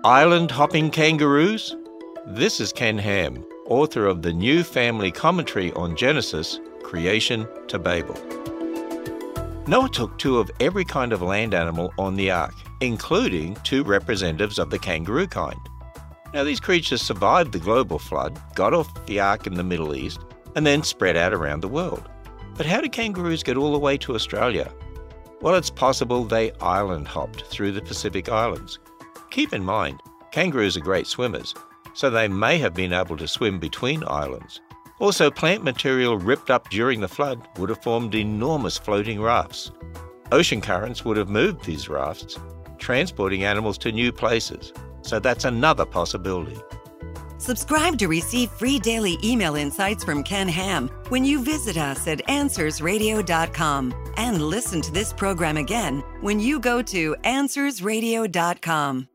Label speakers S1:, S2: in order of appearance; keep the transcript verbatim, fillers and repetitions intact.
S1: Island hopping kangaroos? This is Ken Ham, author of the New Family Commentary on Genesis, Creation to Babel. Noah took two of every kind of land animal on the ark, including two representatives of the kangaroo kind. Now, these creatures survived the global flood, got off the ark in the Middle East, and then spread out around the world. But how did kangaroos get all the way to Australia? Well, it's possible they island hopped through the Pacific Islands. Keep in mind, kangaroos are great swimmers, so they may have been able to swim between islands. Also, plant material ripped up during the flood would have formed enormous floating rafts. Ocean currents would have moved these rafts, transporting animals to new places. So that's another possibility.
S2: Subscribe to receive free daily email insights from Ken Ham when you visit us at answers radio dot com. And listen to this program again when you go to answers radio dot com.